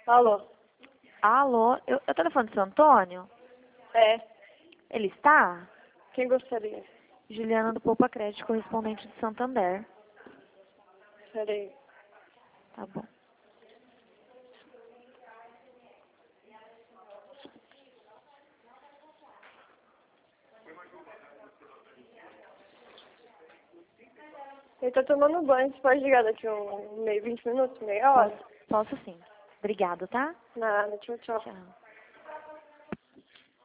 Alô? Alô, eu telefone do seu Antônio? É. Ele está? Quem gostaria? Juliana do Poupa Crédito, correspondente de Santander. Peraí. Tá bom. Ele tá tomando banho. Você pode ligar daqui meio 20 minutos, meia hora? Posso sim. Obrigada, tá? Nada. Tchau, tchau. Tchau.